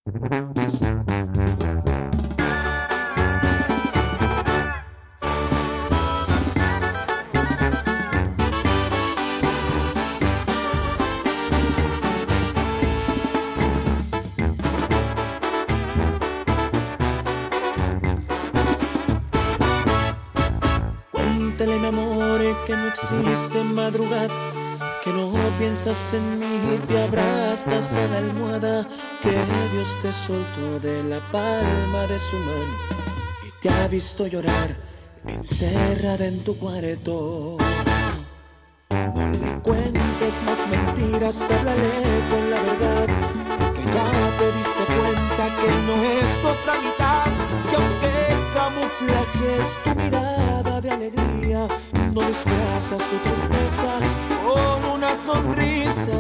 Cuéntale, mi amor, que no existe madrugada, que no piensas en mí y te abrazas a la almohada, que Dios te soltó de la palma de su mano y te ha visto llorar encerrada en tu cuarto. No le cuentes más mentiras, háblale con la verdad, que ya te diste cuenta que no es tu otra mitad, que aunque camuflajes tu mirada de alegría, no disfrazas tu tristeza con una sonrisa.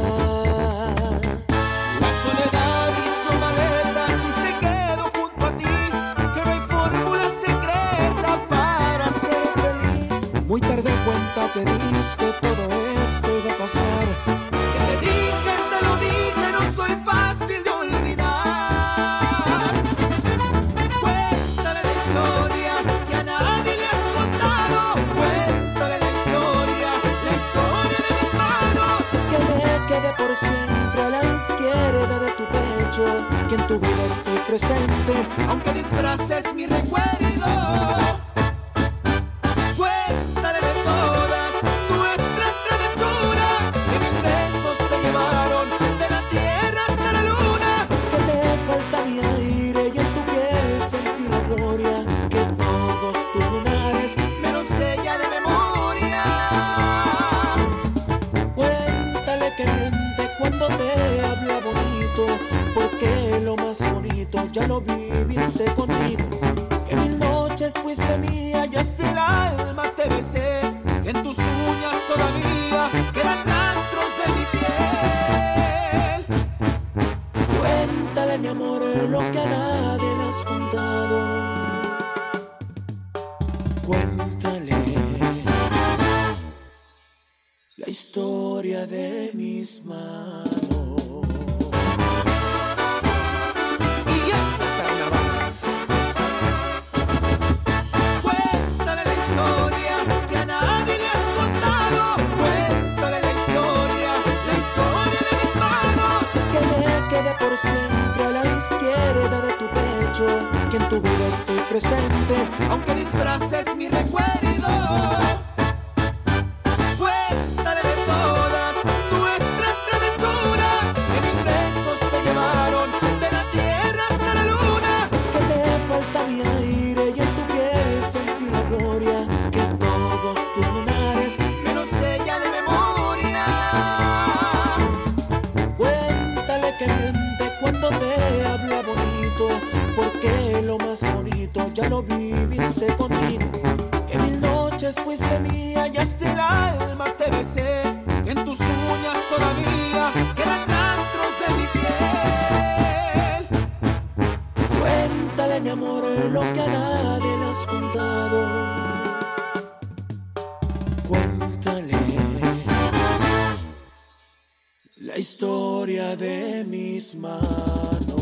La soledad hizo maletas y se quedó junto a ti, que no hay fórmula secreta para ser feliz. Muy tarde cuenta te diste, todo esto iba a pasar. Que te lo dije, no soy fácil de olvidar. Cuéntale la historia que a nadie le has contado. Cuéntale la historia de mis manos. Que me quede por siempre a la izquierda de tu pecho, que en tu vida estoy presente, aunque disfraces mi recuerdo. Cuéntale de todas nuestras travesuras, que mis besos te llevaron de la tierra hasta la luna, que te falta mi aire y en tu piel sentí la gloria, que todos tus lunares me los sella de memoria. Cuéntale que miente cuando te habla bonito, porque lo más bonito ya lo viviste conmigo, que mil noches fuiste mía y hasta el alma te besé, que en tus uñas todavía quedan rastros de mi piel. Cuéntale, mi amor, lo que a nadie le has contado. Cuéntale la historia de mis manos. Y ya está carnaval. Cuéntale la historia que a nadie le has contado. Cuéntale la historia de mis manos. Que me quede por siempre a la izquierda de tu pecho, que en tu vida estoy presente, aunque disfraces mi recuerdo. Cuéntale de todas nuestras travesuras, que mis besos te llevaron de la tierra hasta la luna, que te falta mi aire y en tu piel sentí la gloria, que todos tus lunares me los sella de memoria. Cuéntale que miente cuando te habla bonito, porque lo más bonito ya lo viviste conmigo, que mil noches fuiste mía y hasta el alma te besé, que en tus uñas todavía quedan rastros de mi piel. Cuéntale, mi amor, lo que a nadie le has contado. Cuéntale la historia de mis manos.